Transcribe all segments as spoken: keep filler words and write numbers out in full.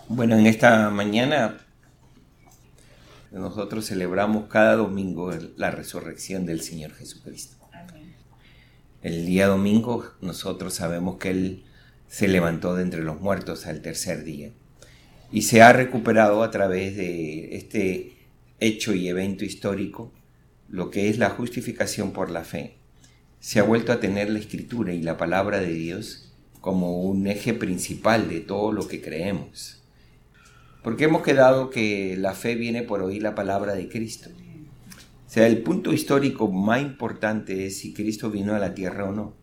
Bueno, en esta mañana nosotros celebramos cada domingo la resurrección del Señor Jesucristo. Amén. El día domingo nosotros sabemos que Él se levantó de entre los muertos al tercer día y se ha recuperado a través de este hecho y evento histórico lo que es la justificación por la fe. Se ha vuelto a tener la Escritura y la palabra de Dios como un eje principal de todo lo que creemos. Porque hemos quedado que la fe viene por oír la palabra de Cristo. O sea, el punto histórico más importante es si Cristo vino a la tierra o no.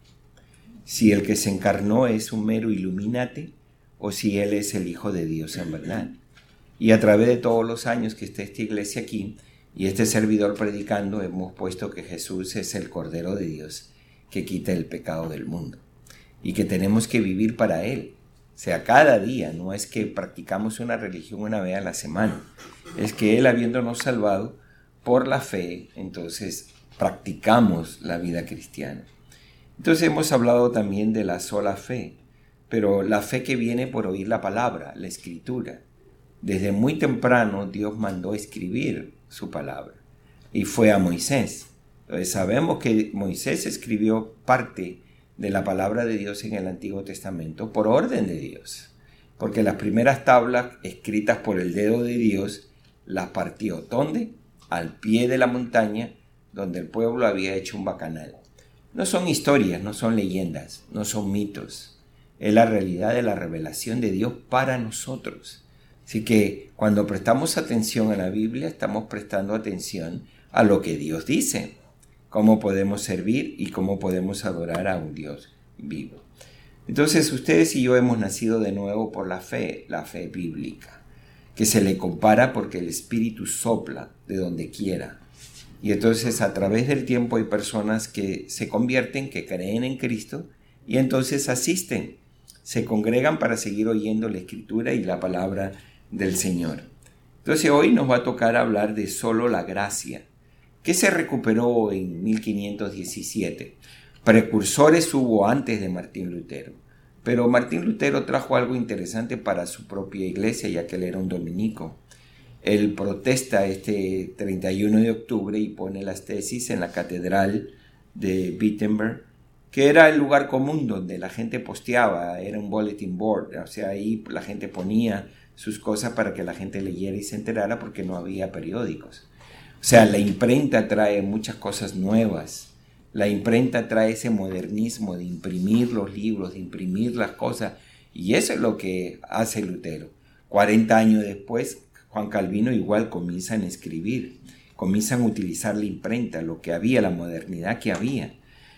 Si el que se encarnó es un mero Illuminati o si Él es el Hijo de Dios en verdad. Y a través de todos los años que está esta iglesia aquí y este servidor predicando, hemos puesto que Jesús es el Cordero de Dios que quita el pecado del mundo. Y que tenemos que vivir para Él. O sea, cada día, no es que practicamos una religión una vez a la semana, es que Él, habiéndonos salvado por la fe, entonces practicamos la vida cristiana. Entonces hemos hablado también de la sola fe, pero la fe que viene por oír la palabra, la Escritura. Desde muy temprano Dios mandó escribir su palabra y fue a Moisés. Entonces sabemos que Moisés escribió parte de la palabra de Dios en el Antiguo Testamento por orden de Dios, porque las primeras tablas escritas por el dedo de Dios las partió. ¿Dónde? Al pie de la montaña donde el pueblo había hecho un bacanal. No son historias, no son leyendas, no son mitos, es la realidad de la revelación de Dios para nosotros. Así que cuando prestamos atención a la Biblia, estamos prestando atención a lo que Dios dice, cómo podemos servir y cómo podemos adorar a un Dios vivo. Entonces ustedes y yo hemos nacido de nuevo por la fe, la fe bíblica, que se le compara porque el Espíritu sopla de donde quiera. Y entonces a través del tiempo hay personas que se convierten, que creen en Cristo y entonces asisten, se congregan para seguir oyendo la Escritura y la palabra del Señor. Entonces hoy nos va a tocar hablar de solo la gracia, que se recuperó en mil quinientos diecisiete. Precursores hubo antes de Martín Lutero, pero Martín Lutero trajo algo interesante para su propia iglesia, ya que él era un dominico. Él protesta este treinta y uno de octubre y pone las tesis en la catedral de Wittenberg, que era el lugar común donde la gente posteaba, era un bulletin board, o sea, ahí la gente ponía sus cosas para que la gente leyera y se enterara porque no había periódicos. O sea, la imprenta trae muchas cosas nuevas. La imprenta trae ese modernismo de imprimir los libros, de imprimir las cosas. Y eso es lo que hace Lutero. cuarenta años después, Juan Calvino igual comienzan a escribir. Comienzan a utilizar la imprenta, lo que había, la modernidad que había.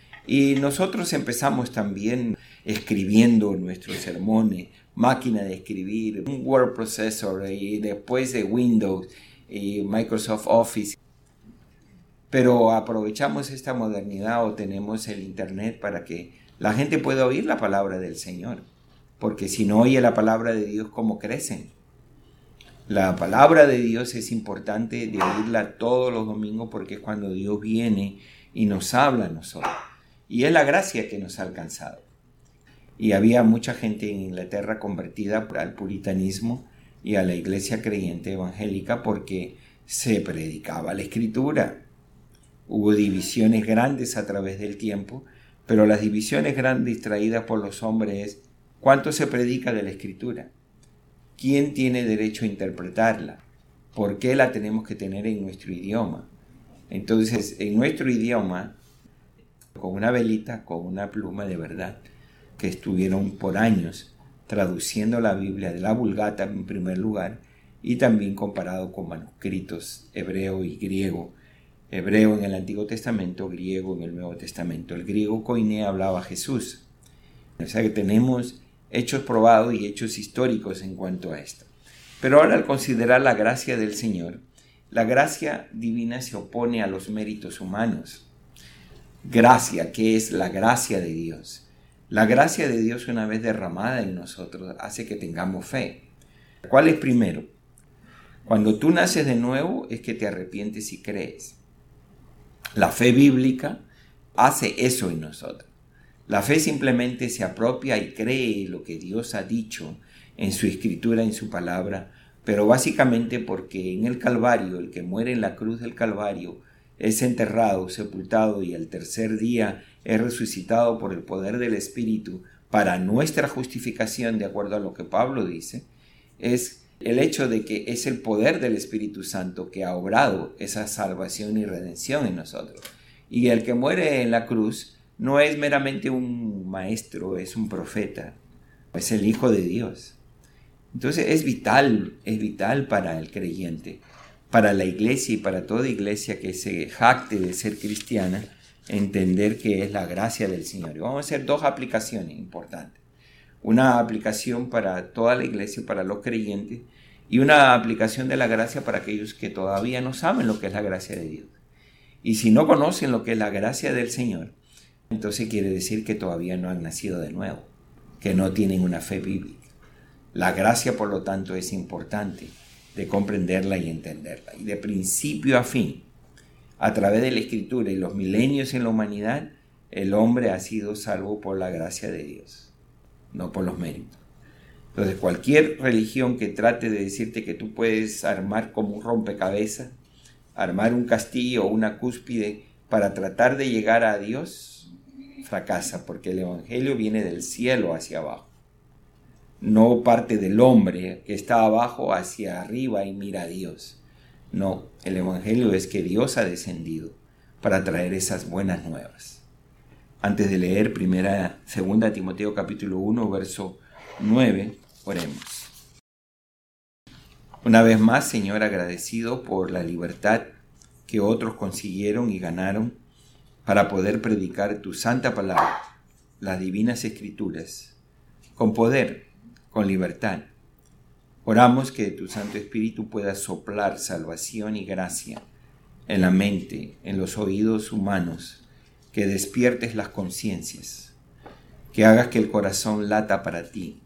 Y nosotros empezamos también escribiendo nuestros sermones, máquina de escribir, un word processor y después de Windows y Microsoft Office. Pero aprovechamos esta modernidad o tenemos el internet para que la gente pueda oír la palabra del Señor, porque si no oye la palabra de Dios, ¿cómo crecen? La palabra de Dios es importante de oírla todos los domingos porque es cuando Dios viene y nos habla a nosotros, y es la gracia que nos ha alcanzado. Y había mucha gente en Inglaterra convertida al puritanismo y a la iglesia creyente evangélica porque se predicaba la Escritura. Hubo divisiones grandes a través del tiempo, pero las divisiones grandes traídas por los hombres es ¿cuánto se predica de la Escritura? ¿Quién tiene derecho a interpretarla? ¿Por qué la tenemos que tener en nuestro idioma? Entonces, en nuestro idioma, con una velita, con una pluma de verdad, que estuvieron por años traduciendo la Biblia de la Vulgata en primer lugar y también comparado con manuscritos hebreo y griego. Hebreo en el Antiguo Testamento, griego en el Nuevo Testamento. El griego koiné hablaba Jesús. O sea que tenemos hechos probados y hechos históricos en cuanto a esto. Pero ahora al considerar la gracia del Señor, la gracia divina se opone a los méritos humanos. Gracia, ¿qué es la gracia de Dios? La gracia de Dios, una vez derramada en nosotros, hace que tengamos fe. ¿Cuál es primero? Cuando tú naces de nuevo es que te arrepientes y crees. La fe bíblica hace eso en nosotros. La fe simplemente se apropia y cree lo que Dios ha dicho en su escritura, en su palabra, pero básicamente porque en el Calvario, el que muere en la cruz del Calvario, es enterrado, sepultado y al tercer día es resucitado por el poder del Espíritu para nuestra justificación, de acuerdo a lo que Pablo dice, es el hecho de que es el poder del Espíritu Santo que ha obrado esa salvación y redención en nosotros. Y el que muere en la cruz no es meramente un maestro, es un profeta, es el Hijo de Dios. Entonces es vital, es vital para el creyente, para la iglesia y para toda iglesia que se jacte de ser cristiana, entender que es la gracia del Señor. Y vamos a hacer dos aplicaciones importantes. Una aplicación para toda la iglesia, para los creyentes, y una aplicación de la gracia para aquellos que todavía no saben lo que es la gracia de Dios. Y si no conocen lo que es la gracia del Señor, entonces quiere decir que todavía no han nacido de nuevo, que no tienen una fe bíblica. La gracia, por lo tanto, es importante de comprenderla y entenderla. Y de principio a fin, a través de la Escritura y los milenios en la humanidad, el hombre ha sido salvo por la gracia de Dios, no por los méritos. Entonces, cualquier religión que trate de decirte que tú puedes armar como un rompecabezas, armar un castillo o una cúspide para tratar de llegar a Dios, fracasa, porque el Evangelio viene del cielo hacia abajo. No parte del hombre que está abajo hacia arriba y mira a Dios. No, el Evangelio es que Dios ha descendido para traer esas buenas nuevas. Antes de leer primera, segunda Timoteo capítulo uno, verso nueve, oremos. Una vez más, Señor, agradecido por la libertad que otros consiguieron y ganaron para poder predicar tu santa palabra, las divinas escrituras, con poder, con libertad. Oramos que tu Santo Espíritu pueda soplar salvación y gracia en la mente, en los oídos humanos, que despiertes las conciencias, que hagas que el corazón lata para ti.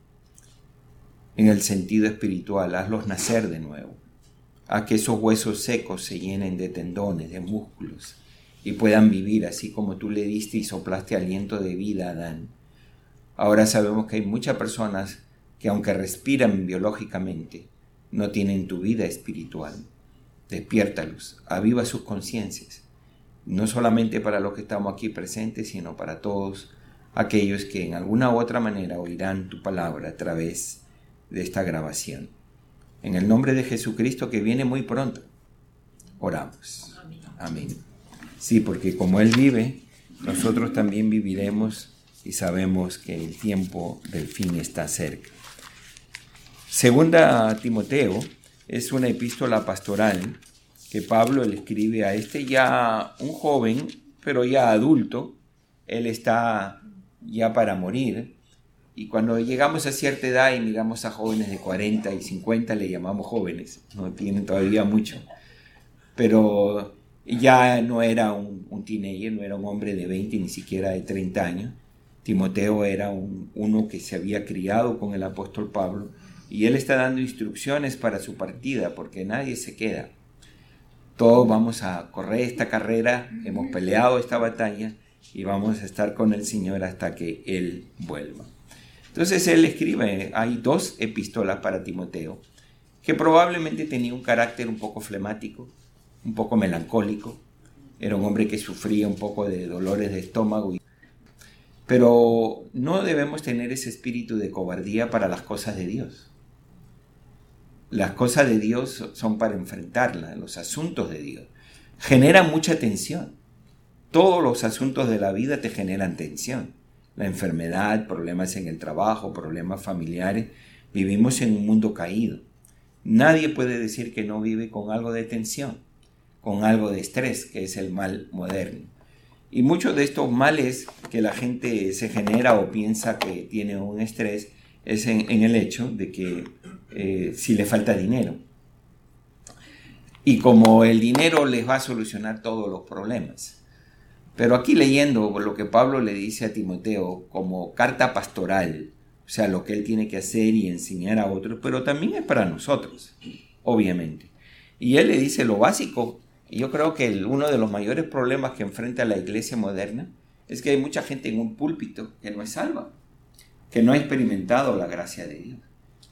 En el sentido espiritual, hazlos nacer de nuevo. Haz que esos huesos secos se llenen de tendones, de músculos, y puedan vivir así como tú le diste y soplaste aliento de vida a Adán. Ahora sabemos que hay muchas personas que aunque respiran biológicamente, no tienen tu vida espiritual. Despiértalos, aviva sus conciencias, no solamente para los que estamos aquí presentes, sino para todos aquellos que en alguna u otra manera oirán tu palabra a través de esta grabación. En el nombre de Jesucristo, que viene muy pronto, oramos. Amén. Sí, porque como Él vive, nosotros también viviremos y sabemos que el tiempo del fin está cerca. Segunda a Timoteo es una epístola pastoral que Pablo le escribe a este ya un joven, pero ya adulto. Él está ya para morir. Y cuando llegamos a cierta edad y miramos a jóvenes de cuarenta y cincuenta, le llamamos jóvenes. No tienen todavía mucho. Pero ya no era un, un teenager, no era un hombre de veinte, ni siquiera de treinta años. Timoteo era un, uno que se había criado con el apóstol Pablo. Y él está dando instrucciones para su partida, porque nadie se queda. Todos vamos a correr esta carrera, hemos peleado esta batalla y vamos a estar con el Señor hasta que Él vuelva. Entonces él escribe, hay dos epístolas para Timoteo, que probablemente tenía un carácter un poco flemático, un poco melancólico. Era un hombre que sufría un poco de dolores de estómago. Pero no debemos tener ese espíritu de cobardía para las cosas de Dios. Las cosas de Dios son para enfrentarlas, los asuntos de Dios. Generan mucha tensión. Todos los asuntos de la vida te generan tensión. La enfermedad, problemas en el trabajo, problemas familiares. Vivimos en un mundo caído. Nadie puede decir que no vive con algo de tensión, con algo de estrés, que es el mal moderno. Y muchos de estos males que la gente se genera o piensa que tiene un estrés es en, en el hecho de que eh, si le falta dinero. Y como el dinero les va a solucionar todos los problemas. Pero aquí leyendo lo que Pablo le dice a Timoteo como carta pastoral, o sea, lo que él tiene que hacer y enseñar a otros, pero también es para nosotros, obviamente. Y él le dice lo básico. Y yo creo que el, uno de los mayores problemas que enfrenta la iglesia moderna es que hay mucha gente en un púlpito que no es salva, que no ha experimentado la gracia de Dios.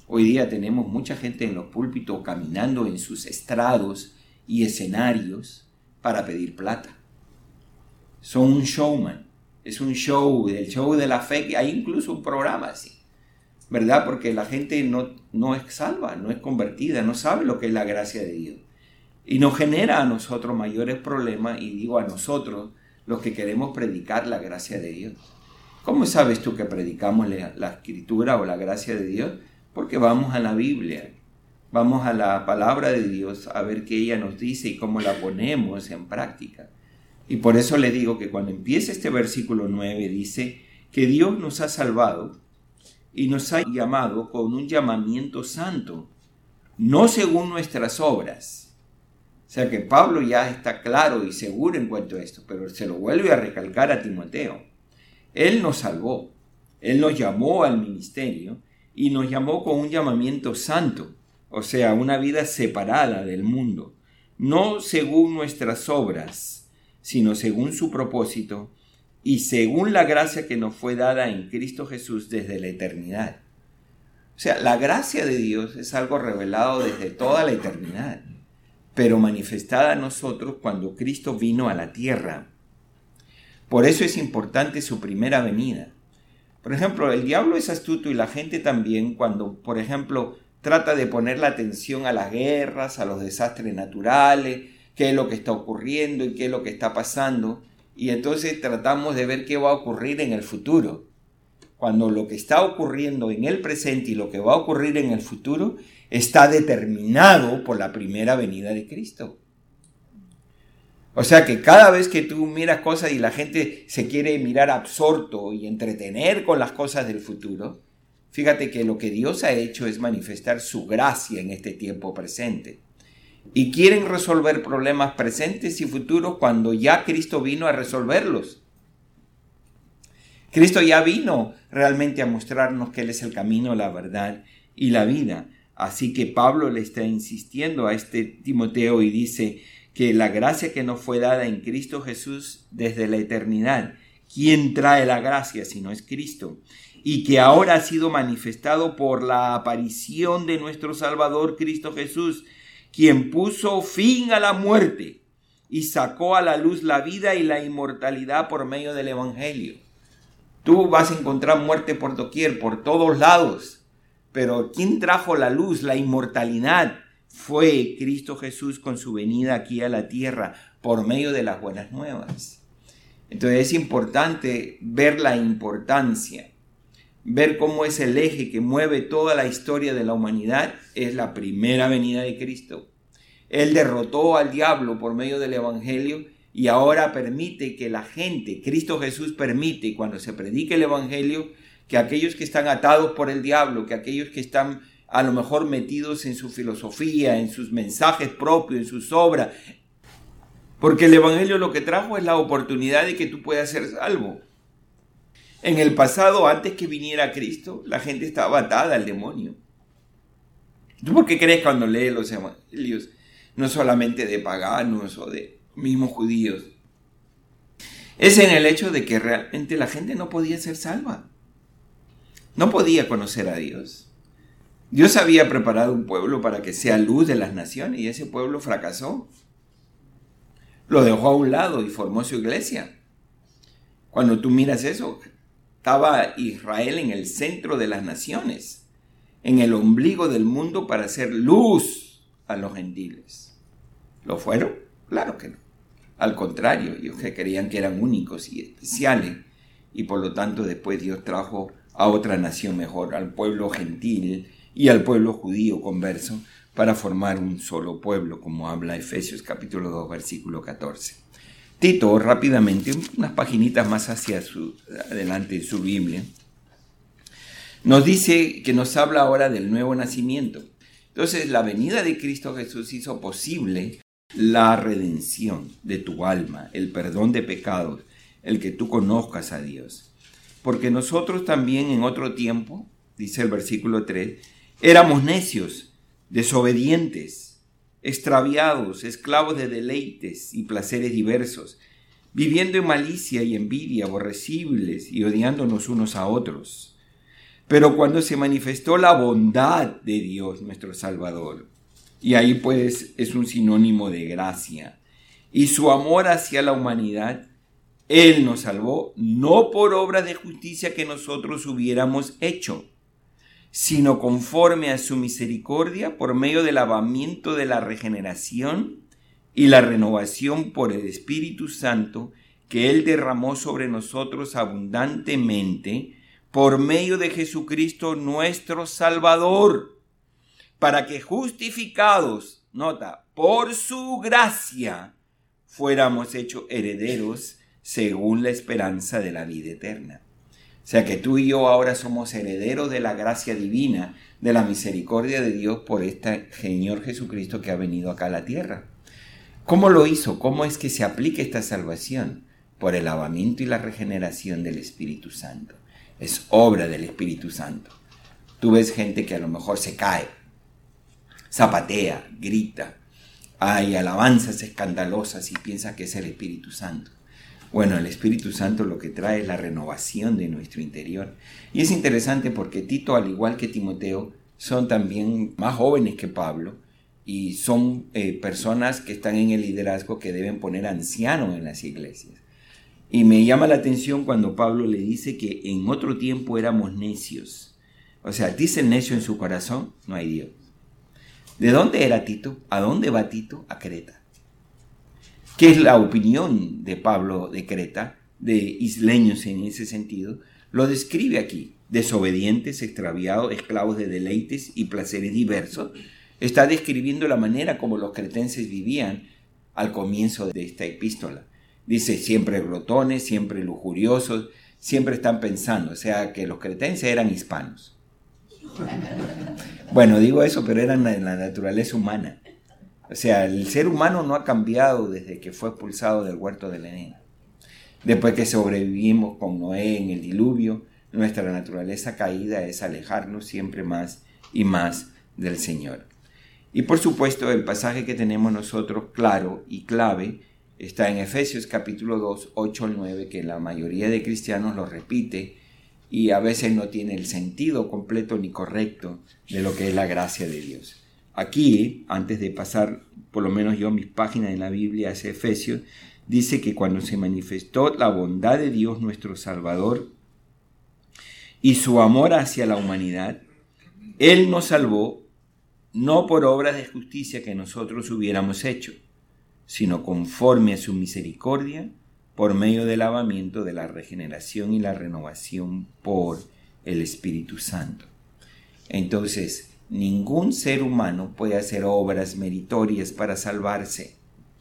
Hoy día tenemos mucha gente en los púlpitos caminando en sus estrados y escenarios para pedir plata. Son un showman, es un show, el show de la fe, hay incluso un programa así, ¿verdad? Porque la gente no, no es salva, no es convertida, no sabe lo que es la gracia de Dios. Y nos genera a nosotros mayores problemas, y digo a nosotros, los que queremos predicar la gracia de Dios. ¿Cómo sabes tú que predicamos la, la escritura o la gracia de Dios? Porque vamos a la Biblia, vamos a la palabra de Dios a ver qué ella nos dice y cómo la ponemos en práctica. Y por eso le digo que cuando empieza este versículo nueve dice que Dios nos ha salvado y nos ha llamado con un llamamiento santo, no según nuestras obras. O sea que Pablo ya está claro y seguro en cuanto a esto, pero se lo vuelve a recalcar a Timoteo. Él nos salvó, Él nos llamó al ministerio y nos llamó con un llamamiento santo, o sea, una vida separada del mundo, no según nuestras obras, sino según su propósito y según la gracia que nos fue dada en Cristo Jesús desde la eternidad. O sea, la gracia de Dios es algo revelado desde toda la eternidad, pero manifestada a nosotros cuando Cristo vino a la tierra. Por eso es importante su primera venida. Por ejemplo, el diablo es astuto y la gente también cuando, por ejemplo, trata de poner la atención a las guerras, a los desastres naturales, qué es lo que está ocurriendo y qué es lo que está pasando. Y entonces tratamos de ver qué va a ocurrir en el futuro. Cuando lo que está ocurriendo en el presente y lo que va a ocurrir en el futuro está determinado por la primera venida de Cristo. O sea que cada vez que tú miras cosas y la gente se quiere mirar absorto y entretener con las cosas del futuro, fíjate que lo que Dios ha hecho es manifestar su gracia en este tiempo presente. Y quieren resolver problemas presentes y futuros cuando ya Cristo vino a resolverlos. Cristo ya vino realmente a mostrarnos que Él es el camino, la verdad y la vida. Así que Pablo le está insistiendo a este Timoteo y dice que la gracia que nos fue dada en Cristo Jesús desde la eternidad, ¿quién trae la gracia si no es Cristo? Y que ahora ha sido manifestado por la aparición de nuestro Salvador Cristo Jesús, quien puso fin a la muerte y sacó a la luz la vida y la inmortalidad por medio del Evangelio. Tú vas a encontrar muerte por doquier, por todos lados, pero ¿quién trajo la luz, la inmortalidad? Fue Cristo Jesús con su venida aquí a la tierra por medio de las buenas nuevas. Entonces es importante ver la importancia, ver cómo es el eje que mueve toda la historia de la humanidad, es la primera venida de Cristo. Él derrotó al diablo por medio del Evangelio y ahora permite que la gente, Cristo Jesús permite cuando se predique el Evangelio, que aquellos que están atados por el diablo, que aquellos que están a lo mejor metidos en su filosofía, en sus mensajes propios, en sus obras, porque el Evangelio lo que trajo es la oportunidad de que tú puedas ser salvo. En el pasado, antes que viniera Cristo, la gente estaba atada al demonio. ¿Tú por qué crees cuando lees los evangelios, no solamente de paganos o de mismos judíos? Es en el hecho de que realmente la gente no podía ser salva. No podía conocer a Dios. Dios había preparado un pueblo para que sea luz de las naciones y ese pueblo fracasó. Lo dejó a un lado y formó su iglesia. Cuando tú miras eso, estaba Israel en el centro de las naciones, en el ombligo del mundo para hacer luz a los gentiles. ¿Lo fueron? Claro que no. Al contrario, ellos que creían que eran únicos y especiales y por lo tanto después Dios trajo a otra nación mejor, al pueblo gentil y al pueblo judío converso, para formar un solo pueblo, como habla Efesios capítulo dos, versículo catorce. Tito, rápidamente, unas paginitas más hacia su, adelante en su Biblia, nos dice que nos habla ahora del nuevo nacimiento. Entonces, la venida de Cristo Jesús hizo posible la redención de tu alma, el perdón de pecados, el que tú conozcas a Dios. Porque nosotros también en otro tiempo, dice el versículo tres, éramos necios, desobedientes, extraviados, esclavos de deleites y placeres diversos, viviendo en malicia y envidia, aborrecibles y odiándonos unos a otros. Pero cuando se manifestó la bondad de Dios, nuestro Salvador, y ahí pues es un sinónimo de gracia, y su amor hacia la humanidad, Él nos salvó no por obra de justicia que nosotros hubiéramos hecho, sino conforme a su misericordia por medio del lavamiento de la regeneración y la renovación por el Espíritu Santo que Él derramó sobre nosotros abundantemente por medio de Jesucristo nuestro Salvador, para que justificados, nota, por su gracia, fuéramos hechos herederos según la esperanza de la vida eterna. O sea que tú y yo ahora somos herederos de la gracia divina, de la misericordia de Dios por este Señor Jesucristo que ha venido acá a la tierra. ¿Cómo lo hizo? ¿Cómo es que se aplica esta salvación? Por el lavamiento y la regeneración del Espíritu Santo. Es obra del Espíritu Santo. Tú ves gente que a lo mejor se cae, zapatea, grita, hay alabanzas escandalosas y piensa que es el Espíritu Santo. Bueno, el Espíritu Santo lo que trae es la renovación de nuestro interior. Y es interesante porque Tito, al igual que Timoteo, son también más jóvenes que Pablo y son eh, personas que están en el liderazgo que deben poner ancianos en las iglesias. Y me llama la atención cuando Pablo le dice que en otro tiempo éramos necios. O sea, dice el necio en su corazón, no hay Dios. ¿De dónde era Tito? ¿A dónde va Tito? A Creta. ¿Qué es la opinión de Pablo de Creta, de isleños en ese sentido? Lo describe aquí: desobedientes, extraviados, esclavos de deleites y placeres diversos. Está describiendo la manera como los cretenses vivían al comienzo de esta epístola. Dice, siempre glotones, siempre lujuriosos, siempre están pensando, o sea que los cretenses eran hispanos. Bueno, digo eso, pero eran en la naturaleza humana. O sea, el ser humano no ha cambiado desde que fue expulsado del huerto del Edén. Después que sobrevivimos con Noé en el diluvio, nuestra naturaleza caída es alejarnos siempre más y más del Señor. Y por supuesto, el pasaje que tenemos nosotros claro y clave está en Efesios capítulo dos, ocho al nueve, que la mayoría de cristianos lo repite y a veces no tiene el sentido completo ni correcto de lo que es la gracia de Dios. Aquí, antes de pasar por lo menos yo mis páginas en la Biblia hacia Efesios, dice que cuando se manifestó la bondad de Dios nuestro Salvador y su amor hacia la humanidad, Él nos salvó no por obras de justicia que nosotros hubiéramos hecho, sino conforme a su misericordia, por medio del lavamiento de la regeneración y la renovación por el Espíritu Santo. Entonces, ningún ser humano puede hacer obras meritorias para salvarse.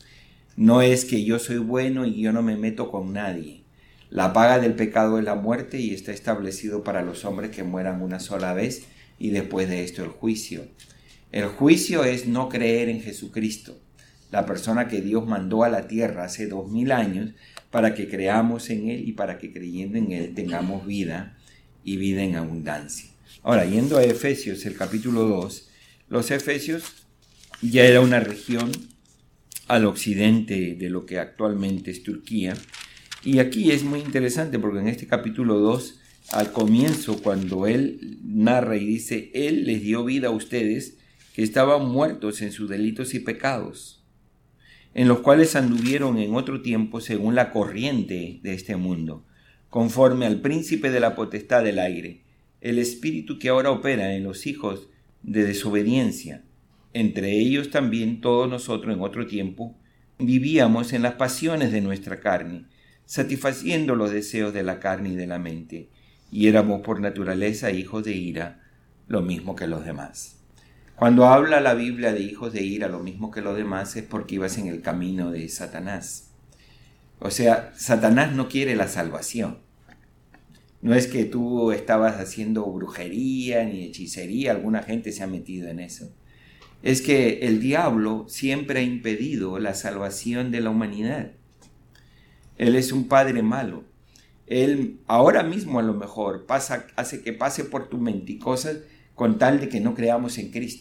No es que yo soy bueno y yo no me meto con nadie. La paga del pecado es la muerte y está establecido para los hombres que mueran una sola vez y después de esto el juicio. El juicio es no creer en Jesucristo, la persona que Dios mandó a la tierra hace dos mil años para que creamos en Él y para que creyendo en Él tengamos vida y vida en abundancia. Ahora, yendo a Efesios, el capítulo dos, los Efesios ya era una región al occidente de lo que actualmente es Turquía. Y aquí es muy interesante porque en este capítulo dos, al comienzo, cuando él narra y dice, Él les dio vida a ustedes que estaban muertos en sus delitos y pecados, en los cuales anduvieron en otro tiempo según la corriente de este mundo, conforme al príncipe de la potestad del aire, el espíritu que ahora opera en los hijos de desobediencia. Entre ellos también todos nosotros en otro tiempo vivíamos en las pasiones de nuestra carne, satisfaciendo los deseos de la carne y de la mente, y éramos por naturaleza hijos de ira, lo mismo que los demás. Cuando habla la Biblia de hijos de ira, lo mismo que los demás, es porque ibas en el camino de Satanás. O sea, Satanás no quiere la salvación. No es que tú estabas haciendo brujería ni hechicería, alguna gente se ha metido en eso. Es que el diablo siempre ha impedido la salvación de la humanidad. Él es un padre malo. Él ahora mismo a lo mejor pasa, hace que pase por tu mente cosas con tal de que no creamos en Cristo.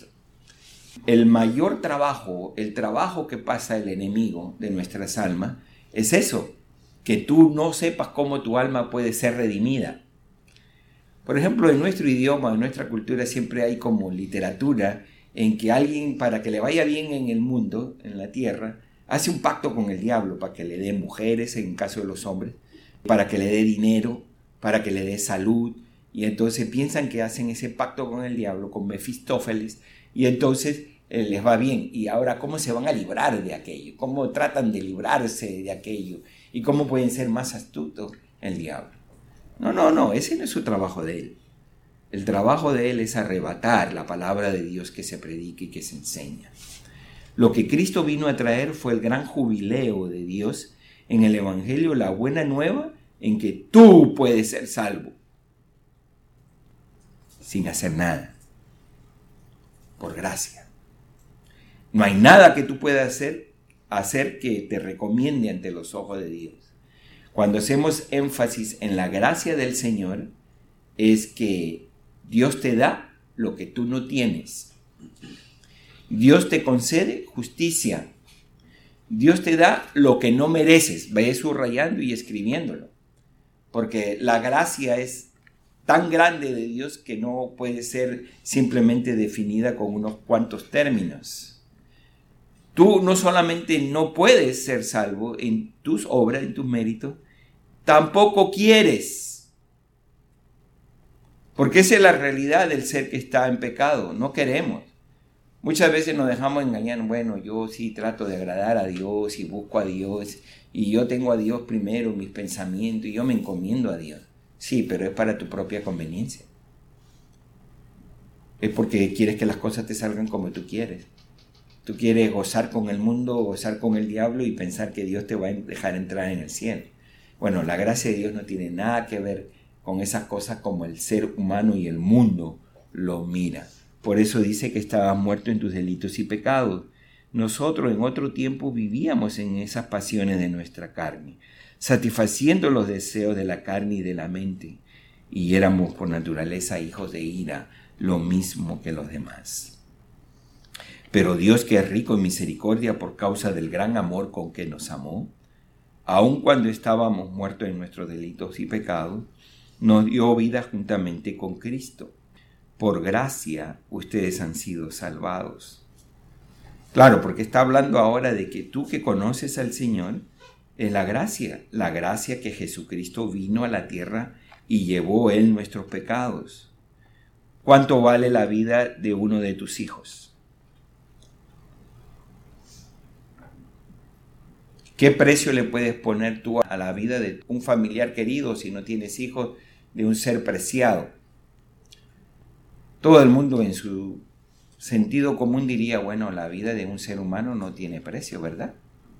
El mayor trabajo, el trabajo que pasa el enemigo de nuestras almas, es eso, que tú no sepas cómo tu alma puede ser redimida. Por ejemplo, en nuestro idioma, en nuestra cultura, siempre hay como literatura en que alguien, para que le vaya bien en el mundo, en la tierra, hace un pacto con el diablo para que le dé mujeres, en caso de los hombres, para que le dé dinero, para que le dé salud. Y entonces piensan que hacen ese pacto con el diablo, con Mefistófeles, y entonces eh, les va bien. Y ahora, ¿cómo se van a librar de aquello? ¿Cómo tratan de librarse de aquello? ¿Y cómo pueden ser más astutos el diablo? No, no, no, ese no es su trabajo de él. El trabajo de él es arrebatar la palabra de Dios que se predica y que se enseña. Lo que Cristo vino a traer fue el gran jubileo de Dios en el Evangelio, la buena nueva en que tú puedes ser salvo sin hacer nada, por gracia. No hay nada que tú puedas hacer, hacer que te recomiende ante los ojos de Dios. Cuando hacemos énfasis en la gracia del Señor, es que Dios te da lo que tú no tienes. Dios te concede justicia. Dios te da lo que no mereces. Ve subrayando y escribiéndolo. Porque la gracia es tan grande de Dios que no puede ser simplemente definida con unos cuantos términos. Tú no solamente no puedes ser salvo en tus obras, en tus méritos, tampoco quieres. Porque esa es la realidad del ser que está en pecado. No queremos. Muchas veces nos dejamos engañar. Bueno, yo sí trato de agradar a Dios y busco a Dios. Y yo tengo a Dios primero en mis pensamientos y yo me encomiendo a Dios. Sí, pero es para tu propia conveniencia. Es porque quieres que las cosas te salgan como tú quieres. Tú quieres gozar con el mundo, gozar con el diablo y pensar que Dios te va a dejar entrar en el cielo. Bueno, la gracia de Dios no tiene nada que ver con esas cosas como el ser humano y el mundo lo mira. Por eso dice que estabas muerto en tus delitos y pecados. Nosotros en otro tiempo vivíamos en esas pasiones de nuestra carne, satisfaciendo los deseos de la carne y de la mente, y éramos por naturaleza hijos de ira, lo mismo que los demás. Pero Dios, que es rico en misericordia por causa del gran amor con que nos amó, aun cuando estábamos muertos en nuestros delitos y pecados, nos dio vida juntamente con Cristo. Por gracia ustedes han sido salvados. Claro, porque está hablando ahora de que tú que conoces al Señor, es la gracia, la gracia que Jesucristo vino a la tierra y llevó Él nuestros pecados. ¿Cuánto vale la vida de uno de tus hijos? ¿Qué precio le puedes poner tú a la vida de un familiar querido si no tienes hijos, de un ser preciado? Todo el mundo en su sentido común diría, bueno, la vida de un ser humano no tiene precio, ¿verdad?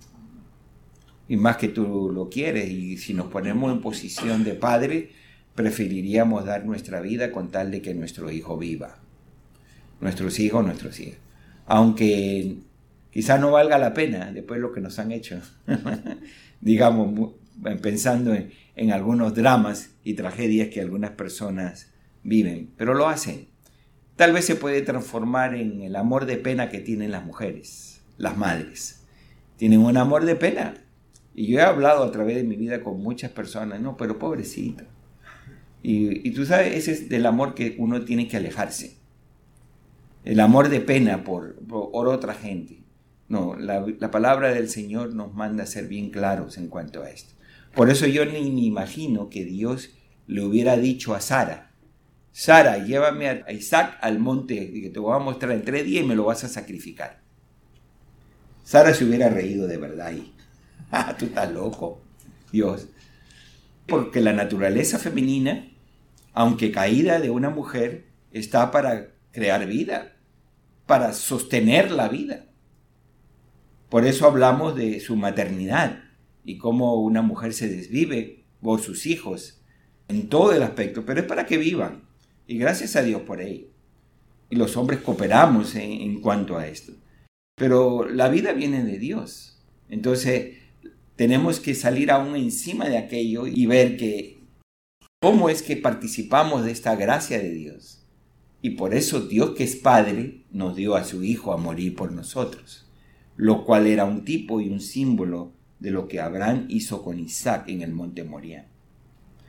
Y más que tú lo quieres, y si nos ponemos en posición de padre, preferiríamos dar nuestra vida con tal de que nuestro hijo viva. Nuestros hijos, nuestros hijos. Aunque quizás no valga la pena después lo que nos han hecho. Digamos, pensando en, en algunos dramas y tragedias que algunas personas viven, pero lo hacen. Tal vez se puede transformar en el amor de pena que tienen las mujeres, las madres. Tienen un amor de pena. Y yo he hablado a través de mi vida con muchas personas, no, pero pobrecito. Y, y tú sabes, ese es del amor que uno tiene que alejarse. El amor de pena por, por, por otra gente. No, la, la palabra del Señor nos manda a ser bien claros en cuanto a esto. Por eso yo ni me imagino que Dios le hubiera dicho a Sara, Sara, llévame a Isaac al monte que te voy a mostrar en tres días y me lo vas a sacrificar. Sara se hubiera reído de verdad ahí. Ah, tú estás loco, Dios. Porque la naturaleza femenina, aunque caída de una mujer, está para crear vida, para sostener la vida. Por eso hablamos de su maternidad y cómo una mujer se desvive por sus hijos en todo el aspecto, pero es para que vivan. Y gracias a Dios por ello. Y los hombres cooperamos en, en cuanto a esto. Pero la vida viene de Dios. Entonces tenemos que salir aún encima de aquello y ver que cómo es que participamos de esta gracia de Dios. Y por eso Dios, que es Padre, nos dio a su Hijo a morir por nosotros, lo cual era un tipo y un símbolo de lo que Abraham hizo con Isaac en el monte Moriah.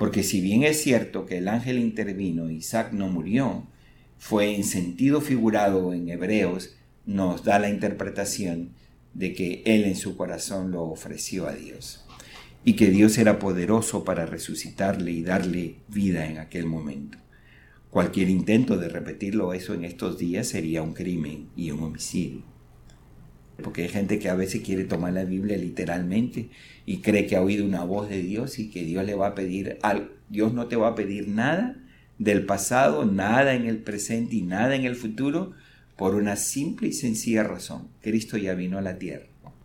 Porque si bien es cierto que el ángel intervino, Isaac no murió, fue en sentido figurado en Hebreos, nos da la interpretación de que él en su corazón lo ofreció a Dios y que Dios era poderoso para resucitarle y darle vida en aquel momento. Cualquier intento de repetirlo eso en estos días sería un crimen y un homicidio. Porque hay gente que a veces quiere tomar la Biblia literalmente y cree que ha oído una voz de Dios y que Dios le va a pedir algo. Dios no te va a pedir nada del pasado, nada en el presente y nada en el futuro, por una simple y sencilla razón. Cristo ya vino a la tierra.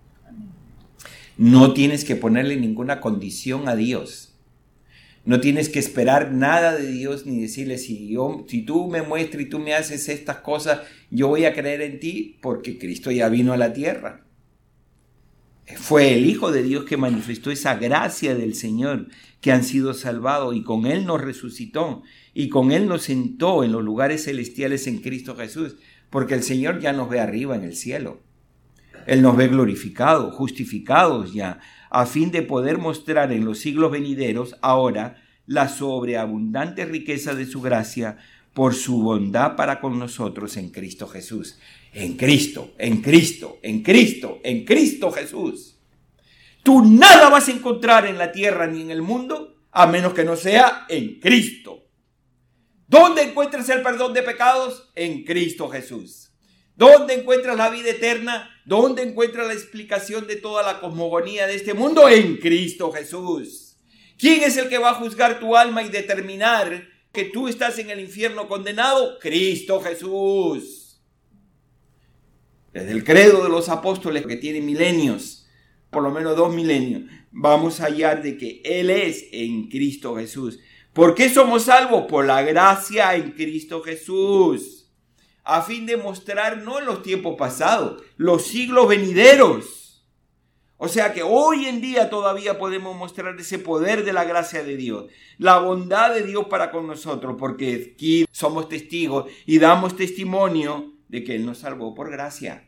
No tienes que ponerle ninguna condición a Dios. No tienes que esperar nada de Dios ni decirle, si, yo, si tú me muestras y tú me haces estas cosas, yo voy a creer en ti, porque Cristo ya vino a la tierra. Fue el Hijo de Dios que manifestó esa gracia del Señor, que han sido salvados, y con Él nos resucitó, y con Él nos sentó en los lugares celestiales en Cristo Jesús, porque el Señor ya nos ve arriba en el cielo. Él nos ve glorificados, justificados ya, a fin de poder mostrar en los siglos venideros ahora la sobreabundante riqueza de su gracia por su bondad para con nosotros en Cristo Jesús. En Cristo, en Cristo, en Cristo, en Cristo Jesús. Tú nada vas a encontrar en la tierra ni en el mundo a menos que no sea en Cristo. ¿Dónde encuentras el perdón de pecados? En Cristo Jesús. ¿Dónde encuentras la vida eterna? ¿Dónde encuentras la explicación de toda la cosmogonía de este mundo? En Cristo Jesús. ¿Quién es el que va a juzgar tu alma y determinar que tú estás en el infierno condenado? Cristo Jesús. Desde el credo de los apóstoles, que tiene milenios, por lo menos dos milenios, vamos a hallar de que Él es en Cristo Jesús. ¿Por qué somos salvos? Por la gracia en Cristo Jesús. A fin de mostrar no en los tiempos pasados, los siglos venideros. O sea que hoy en día todavía podemos mostrar ese poder de la gracia de Dios, la bondad de Dios para con nosotros, porque aquí somos testigos y damos testimonio de que Él nos salvó por gracia.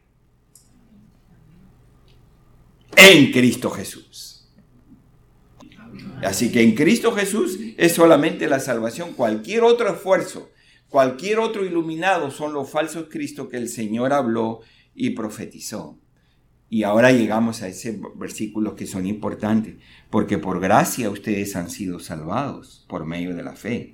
En Cristo Jesús. Así que en Cristo Jesús es solamente la salvación. Cualquier otro esfuerzo, cualquier otro iluminado son los falsos cristos que el Señor habló y profetizó. Y ahora llegamos a esos versículos que son importantes, porque por gracia ustedes han sido salvados por medio de la fe.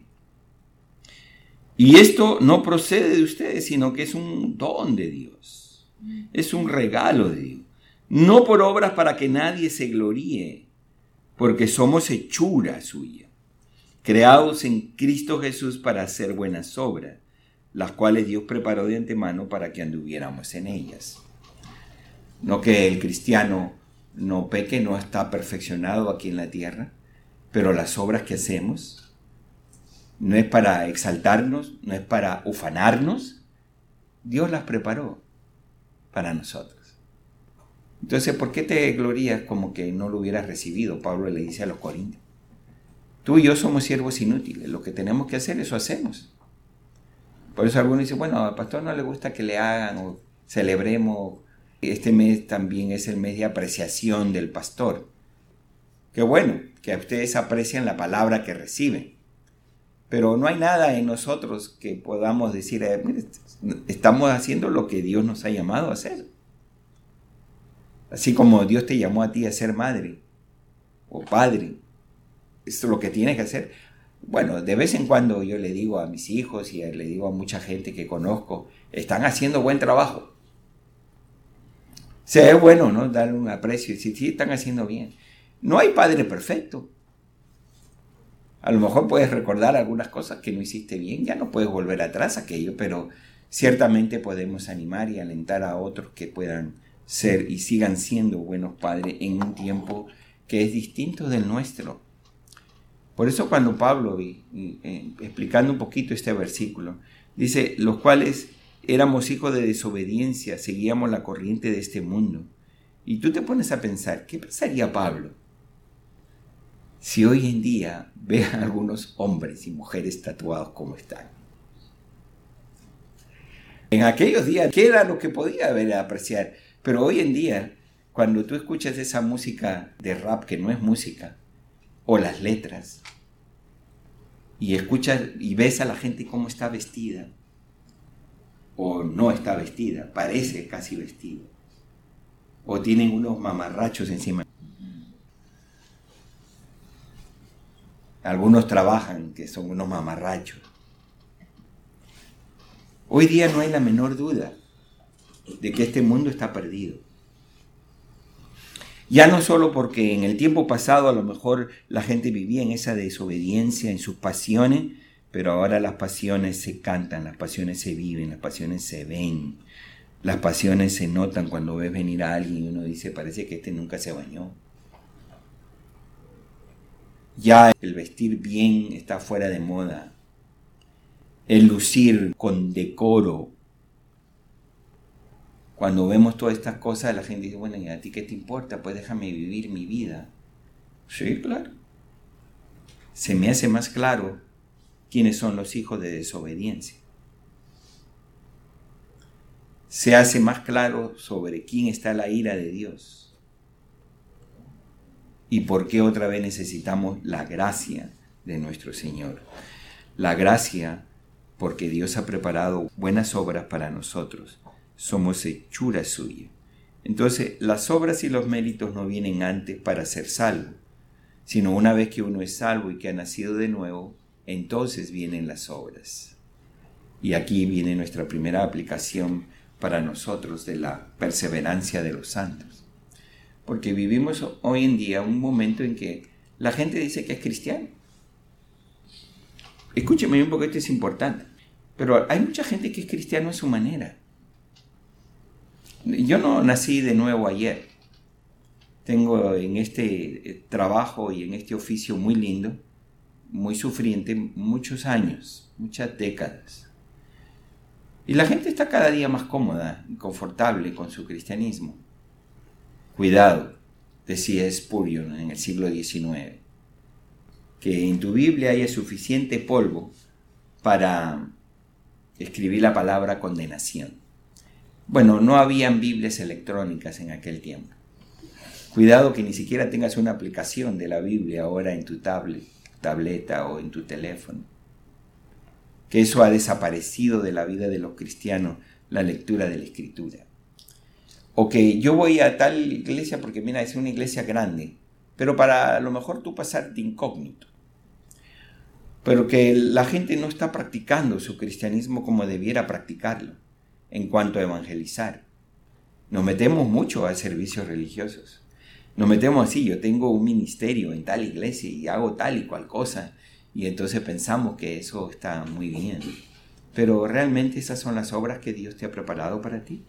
Y esto no procede de ustedes, sino que es un don de Dios. Es un regalo de Dios. No por obras para que nadie se gloríe, porque somos hechura suya, creados en Cristo Jesús para hacer buenas obras, las cuales Dios preparó de antemano para que anduviéramos en ellas. No que el cristiano no peque, no está perfeccionado aquí en la tierra, pero las obras que hacemos no es para exaltarnos, no es para ufanarnos. Dios las preparó para nosotros. Entonces, ¿por qué te glorías como que no lo hubieras recibido? Pablo le dice a los corintios. Tú y yo somos siervos inútiles. Lo que tenemos que hacer, eso hacemos. Por eso algunos dicen, bueno, al pastor no le gusta que le hagan o celebremos. Este mes también es el mes de apreciación del pastor. Qué bueno que ustedes aprecian la palabra que reciben. Pero no hay nada en nosotros que podamos decir, eh, mire, estamos haciendo lo que Dios nos ha llamado a hacer. Así como Dios te llamó a ti a ser madre o padre. Esto es lo que tienes que hacer. Bueno, de vez en cuando yo le digo a mis hijos y le digo a mucha gente que conozco, están haciendo buen trabajo. O sea, es bueno, ¿no? Dar un aprecio y decir, sí, están haciendo bien. No hay padre perfecto. A lo mejor puedes recordar algunas cosas que no hiciste bien, ya no puedes volver atrás a aquello, pero ciertamente podemos animar y alentar a otros que puedan ser y sigan siendo buenos padres en un tiempo que es distinto del nuestro. Por eso cuando Pablo, y, y, eh, explicando un poquito este versículo, dice, los cuales éramos hijos de desobediencia, seguíamos la corriente de este mundo. Y tú te pones a pensar, ¿qué pensaría Pablo si hoy en día ve a algunos hombres y mujeres tatuados como están? En aquellos días, ¿qué era lo que podía ver a apreciar? Pero hoy en día, cuando tú escuchas esa música de rap que no es música, o las letras, y escuchas y ves a la gente cómo está vestida, o no está vestida, parece casi vestida, o tienen unos mamarrachos encima. Algunos trabajan que son unos mamarrachos. Hoy día no hay la menor duda de que este mundo está perdido. Ya no solo porque en el tiempo pasado a lo mejor la gente vivía en esa desobediencia, en sus pasiones, pero ahora las pasiones se cantan, las pasiones se viven, las pasiones se ven, las pasiones se notan cuando ves venir a alguien y uno dice, parece que este nunca se bañó. Ya el vestir bien está fuera de moda, el lucir con decoro. Cuando vemos todas estas cosas, la gente dice, bueno, ¿y a ti qué te importa? Pues déjame vivir mi vida. Sí, claro. Se me hace más claro quiénes son los hijos de desobediencia. Se hace más claro sobre quién está la ira de Dios. Y por qué otra vez necesitamos la gracia de nuestro Señor. La gracia porque Dios ha preparado buenas obras para nosotros. Somos hechura suya. Entonces, las obras y los méritos no vienen antes para ser salvo, sino una vez que uno es salvo y que ha nacido de nuevo, entonces vienen las obras. Y aquí viene nuestra primera aplicación para nosotros de la perseverancia de los santos. Porque vivimos hoy en día un momento en que la gente dice que es cristiano. Escúcheme un poco, esto es importante. Pero hay mucha gente que es cristiano a su manera. Yo no nací de nuevo ayer. Tengo en este trabajo y en este oficio muy lindo, muy sufriente, muchos años, muchas décadas. Y la gente está cada día más cómoda y confortable con su cristianismo. Cuidado, decía Spurgeon en el siglo diecinueve, que en tu Biblia haya suficiente polvo para escribir la palabra condenación. Bueno, no habían Biblias electrónicas en aquel tiempo. Cuidado que ni siquiera tengas una aplicación de la Biblia ahora en tu tablet, tableta o en tu teléfono. Que eso ha desaparecido de la vida de los cristianos, la lectura de la Escritura. O que yo voy a tal iglesia porque mira, es una iglesia grande, pero para a lo mejor tú pasar de incógnito. Pero que la gente no está practicando su cristianismo como debiera practicarlo en cuanto a evangelizar. Nos metemos mucho a servicios religiosos. Nos metemos así, yo tengo un ministerio en tal iglesia y hago tal y cual cosa, y entonces pensamos que eso está muy bien. Pero realmente esas son las obras que Dios te ha preparado para ti.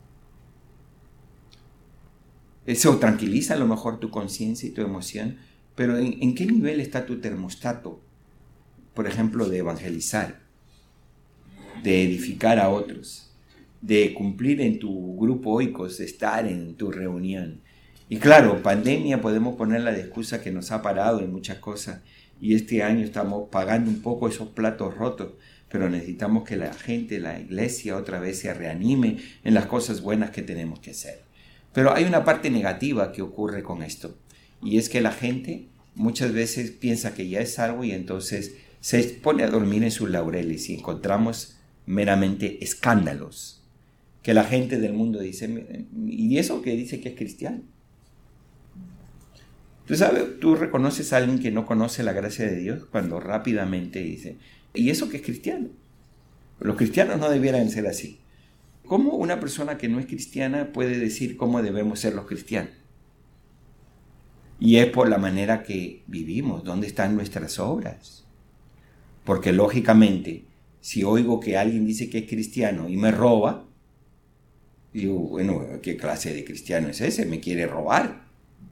Eso tranquiliza a lo mejor tu conciencia y tu emoción, pero ¿en, ¿en qué nivel está tu termostato? Por ejemplo, de evangelizar, de edificar a otros, de cumplir en tu grupo oikos, de estar en tu reunión. Y claro, pandemia podemos ponerla de excusa que nos ha parado en muchas cosas, y este año estamos pagando un poco esos platos rotos, pero necesitamos que la gente, la iglesia otra vez se reanime en las cosas buenas que tenemos que hacer. Pero hay una parte negativa que ocurre con esto, y es que la gente muchas veces piensa que ya es salvo y entonces se pone a dormir en sus laureles y encontramos meramente escándalos. Que la gente del mundo dice, ¿y eso que dice que es cristiano? ¿Tú sabes, tú reconoces a alguien que no conoce la gracia de Dios cuando rápidamente dice, ¿y eso que es cristiano? Los cristianos no debieran ser así. ¿Cómo una persona que no es cristiana puede decir cómo debemos ser los cristianos? Y es por la manera que vivimos, ¿dónde están nuestras obras? Porque lógicamente, si oigo que alguien dice que es cristiano y me roba, digo, bueno, ¿qué clase de cristiano es ese? ¿Me quiere robar?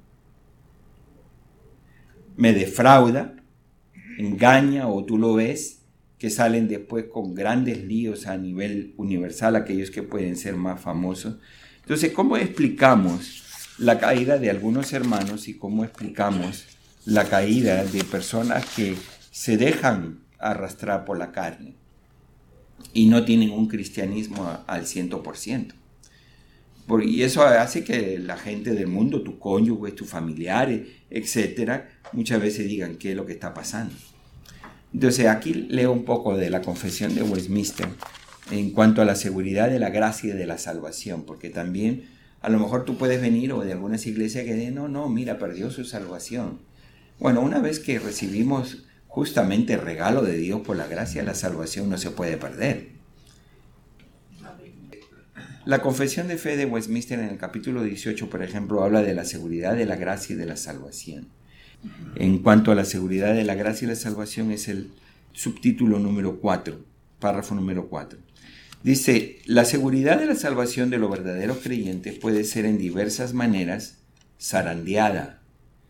Me defrauda, engaña, o tú lo ves, que salen después con grandes líos a nivel universal, aquellos que pueden ser más famosos. Entonces, ¿cómo explicamos la caída de algunos hermanos y cómo explicamos la caída de personas que se dejan arrastrar por la carne y no tienen un cristianismo al ciento por ciento? Y eso hace que la gente del mundo, tu cónyuge, tus familiares, etcétera, muchas veces digan qué es lo que está pasando. Entonces aquí leo un poco de la Confesión de Westminster en cuanto a la seguridad de la gracia y de la salvación, porque también a lo mejor tú puedes venir o de algunas iglesias que dicen, no, no, mira, perdió su salvación. Bueno, una vez que recibimos justamente el regalo de Dios por la gracia, la salvación no se puede perder. La Confesión de Fe de Westminster en el capítulo dieciocho, por ejemplo, habla de la seguridad de la gracia y de la salvación. En cuanto a la seguridad de la gracia y la salvación, es el subtítulo número cuatro, párrafo número cuatro. Dice, la seguridad de la salvación de los verdaderos creyentes puede ser en diversas maneras zarandeada,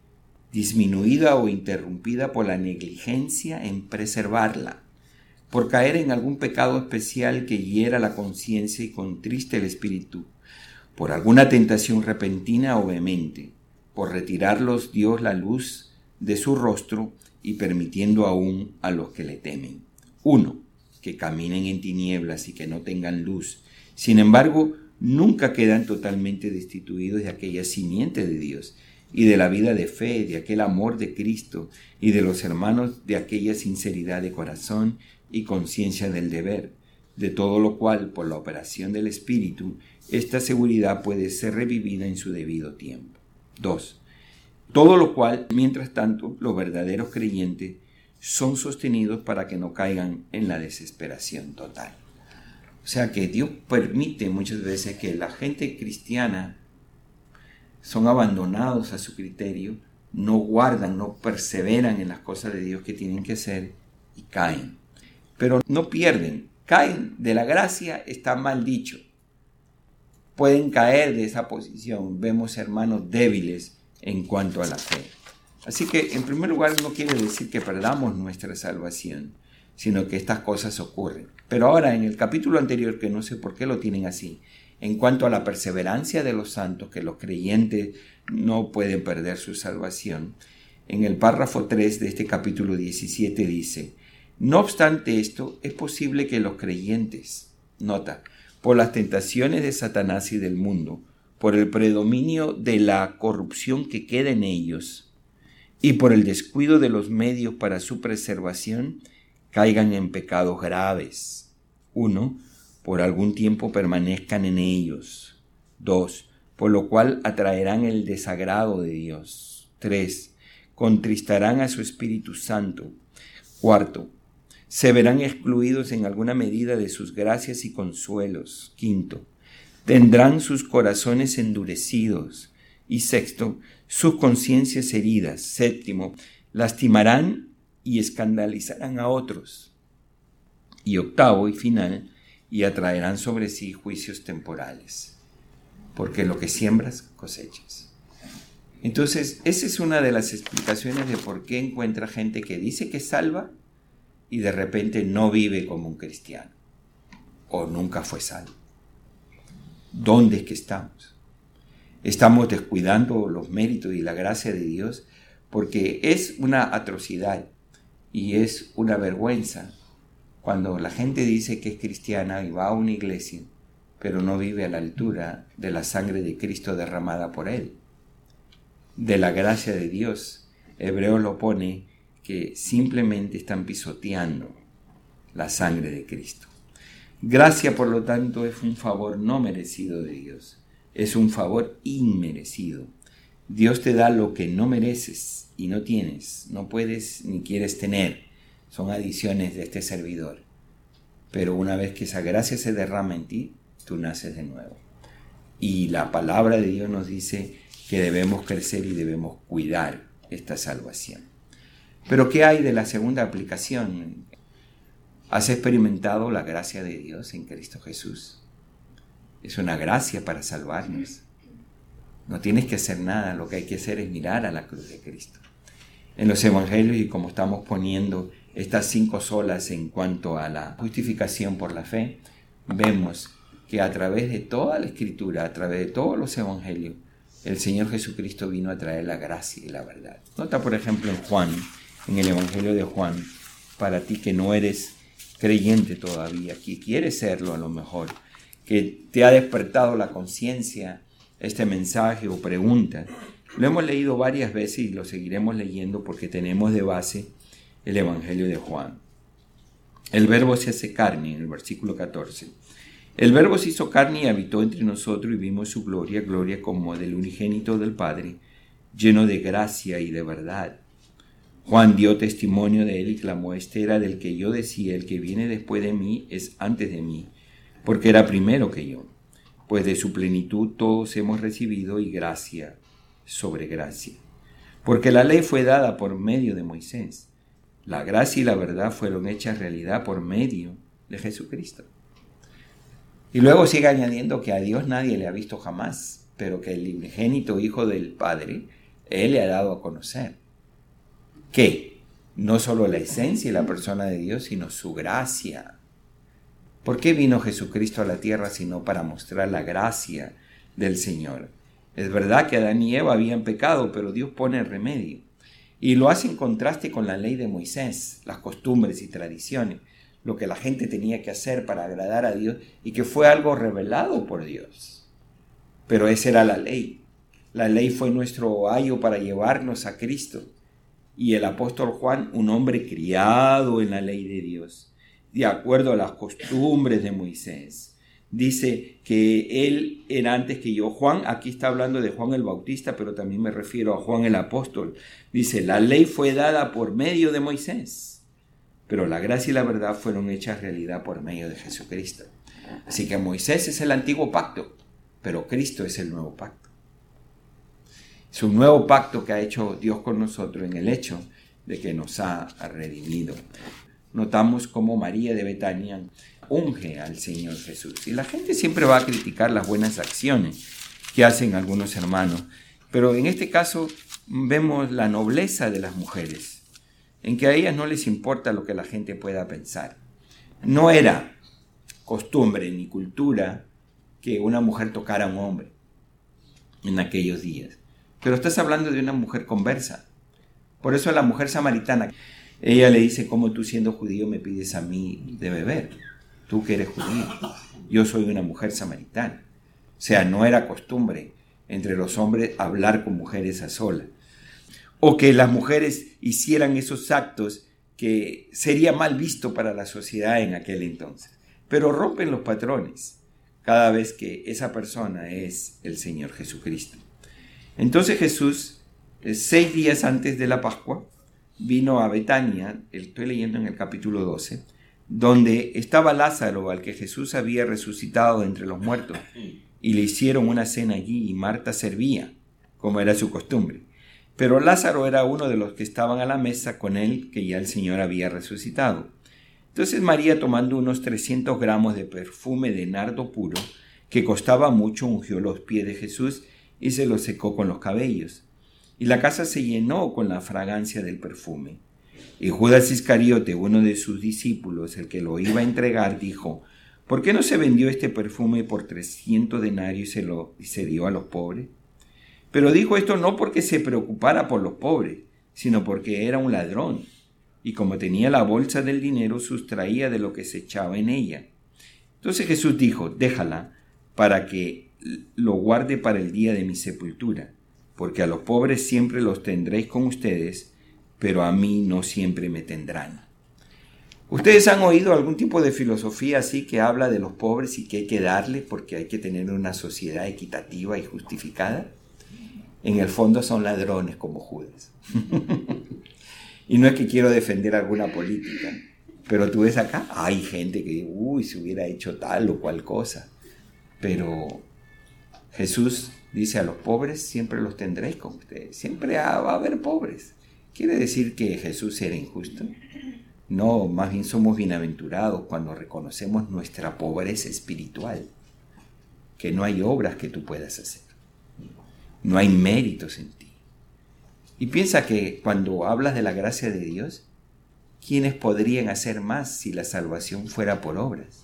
disminuida o interrumpida por la negligencia en preservarla, por caer en algún pecado especial que hiera la conciencia y contriste el espíritu, por alguna tentación repentina o vehemente, por retirarlos Dios la luz de su rostro y permitiendo aún a los que le temen. Uno, que caminen en tinieblas y que no tengan luz. Sin embargo, nunca quedan totalmente destituidos de aquella simiente de Dios y de la vida de fe, de aquel amor de Cristo y de los hermanos, de aquella sinceridad de corazón y conciencia del deber, de todo lo cual, por la operación del Espíritu, esta seguridad puede ser revivida en su debido tiempo. Dos, todo lo cual, mientras tanto, los verdaderos creyentes son sostenidos para que no caigan en la desesperación total. O sea que Dios permite muchas veces que la gente cristiana son abandonados a su criterio, no guardan, no perseveran en las cosas de Dios que tienen que hacer y caen. Pero no pierden, caen de la gracia, está mal dicho. Pueden caer de esa posición. Vemos hermanos débiles en cuanto a la fe. Así que, en primer lugar, no quiere decir que perdamos nuestra salvación, sino que estas cosas ocurren. Pero ahora, en el capítulo anterior, que no sé por qué lo tienen así, en cuanto a la perseverancia de los santos, que los creyentes no pueden perder su salvación, en el párrafo tres de este capítulo diecisiete dice, no obstante esto, es posible que los creyentes, nota, por las tentaciones de Satanás y del mundo, por el predominio de la corrupción que queda en ellos, y por el descuido de los medios para su preservación, caigan en pecados graves. Uno, por algún tiempo permanezcan en ellos. Dos, por lo cual atraerán el desagrado de Dios. Tres, contristarán a su Espíritu Santo. Cuarto, se verán excluidos en alguna medida de sus gracias y consuelos. Quinto, tendrán sus corazones endurecidos. Y sexto, sus conciencias heridas. Séptimo, lastimarán y escandalizarán a otros. Y octavo y final, y atraerán sobre sí juicios temporales. Porque lo que siembras, cosechas. Entonces, esa es una de las explicaciones de por qué encuentra gente que dice que salva y de repente no vive como un cristiano. O nunca fue salvo. ¿Dónde es que estamos? Estamos descuidando los méritos y la gracia de Dios porque es una atrocidad y es una vergüenza cuando la gente dice que es cristiana y va a una iglesia, pero no vive a la altura de la sangre de Cristo derramada por él. De la gracia de Dios, Hebreos lo pone que simplemente están pisoteando la sangre de Cristo. Gracia, por lo tanto, es un favor no merecido de Dios. Es un favor inmerecido. Dios te da lo que no mereces y no tienes, no puedes ni quieres tener. Son adiciones de este servidor. Pero una vez que esa gracia se derrama en ti, tú naces de nuevo. Y la palabra de Dios nos dice que debemos crecer y debemos cuidar esta salvación. Pero ¿qué hay de la segunda aplicación? ¿Has experimentado la gracia de Dios en Cristo Jesús? Es una gracia para salvarnos. No tienes que hacer nada, lo que hay que hacer es mirar a la cruz de Cristo. En los evangelios, y como estamos poniendo estas cinco solas en cuanto a la justificación por la fe, vemos que a través de toda la Escritura, a través de todos los evangelios, el Señor Jesucristo vino a traer la gracia y la verdad. Nota, por ejemplo, en Juan, en el evangelio de Juan, para ti que no eres creyente todavía, que quieres serlo a lo mejor, que te ha despertado la conciencia este mensaje o pregunta. Lo hemos leído varias veces y lo seguiremos leyendo porque tenemos de base el Evangelio de Juan. El Verbo se hace carne, en el versículo catorce. El Verbo se hizo carne y habitó entre nosotros y vimos su gloria, gloria como del unigénito del Padre, lleno de gracia y de verdad. Juan dio testimonio de él y clamó: este era del que yo decía, el que viene después de mí es antes de mí, porque era primero que yo. Pues de su plenitud todos hemos recibido y gracia sobre gracia. Porque la ley fue dada por medio de Moisés. La gracia y la verdad fueron hechas realidad por medio de Jesucristo. Y luego sigue añadiendo que a Dios nadie le ha visto jamás, pero que el unigénito Hijo del Padre, Él le ha dado a conocer. ¿Qué? No solo la esencia y la persona de Dios, sino su gracia. ¿Por qué vino Jesucristo a la tierra sino para mostrar la gracia del Señor? Es verdad que Adán y Eva habían pecado, pero Dios pone el remedio. Y lo hace en contraste con la ley de Moisés, las costumbres y tradiciones, lo que la gente tenía que hacer para agradar a Dios y que fue algo revelado por Dios. Pero esa era la ley. La ley fue nuestro ayo para llevarnos a Cristo. Y el apóstol Juan, un hombre criado en la ley de Dios, de acuerdo a las costumbres de Moisés, dice que él era antes que yo. Juan, aquí está hablando de Juan el Bautista, pero también me refiero a Juan el apóstol. Dice, la ley fue dada por medio de Moisés, pero la gracia y la verdad fueron hechas realidad por medio de Jesucristo. Así que Moisés es el antiguo pacto, pero Cristo es el nuevo pacto. Es un nuevo pacto que ha hecho Dios con nosotros en el hecho de que nos ha redimido. Notamos cómo María de Betania unge al Señor Jesús. Y la gente siempre va a criticar las buenas acciones que hacen algunos hermanos. Pero en este caso vemos la nobleza de las mujeres, en que a ellas no les importa lo que la gente pueda pensar. No era costumbre ni cultura que una mujer tocara a un hombre en aquellos días. Pero estás hablando de una mujer conversa. Por eso la mujer samaritana, ella le dice, ¿cómo tú siendo judío me pides a mí de beber? Tú que eres judío, yo soy una mujer samaritana. O sea, no era costumbre entre los hombres hablar con mujeres a solas. O que las mujeres hicieran esos actos que sería mal visto para la sociedad en aquel entonces. Pero rompen los patrones cada vez que esa persona es el Señor Jesucristo. Entonces Jesús, seis días antes de la Pascua, vino a Betania, estoy leyendo en el capítulo doce, donde estaba Lázaro, al que Jesús había resucitado de entre los muertos, y le hicieron una cena allí, y Marta servía, como era su costumbre. Pero Lázaro era uno de los que estaban a la mesa con él, que ya el Señor había resucitado. Entonces María, tomando unos trescientos gramos de perfume de nardo puro, que costaba mucho, ungió los pies de Jesús y se los secó con los cabellos. Y la casa se llenó con la fragancia del perfume. Y Judas Iscariote, uno de sus discípulos, el que lo iba a entregar, dijo, ¿por qué no se vendió este perfume por trescientos denarios y se, lo, y se dio a los pobres? Pero dijo esto no porque se preocupara por los pobres, sino porque era un ladrón. Y como tenía la bolsa del dinero, sustraía de lo que se echaba en ella. Entonces Jesús dijo, déjala para que lo guarde para el día de mi sepultura, porque a los pobres siempre los tendréis con ustedes, pero a mí no siempre me tendrán. ¿Ustedes han oído algún tipo de filosofía así que habla de los pobres y que hay que darles porque hay que tener una sociedad equitativa y justificada? En el fondo son ladrones como Judas. Y no es que quiero defender alguna política, pero tú ves acá, hay gente que, uy, se hubiera hecho tal o cual cosa, pero Jesús dice a los pobres siempre los tendréis con ustedes, siempre va a haber pobres. ¿Quiere decir que Jesús era injusto? No, más bien somos bienaventurados cuando reconocemos nuestra pobreza espiritual, que no hay obras que tú puedas hacer, no hay méritos en ti. Y piensa que cuando hablas de la gracia de Dios, ¿quiénes podrían hacer más si la salvación fuera por obras?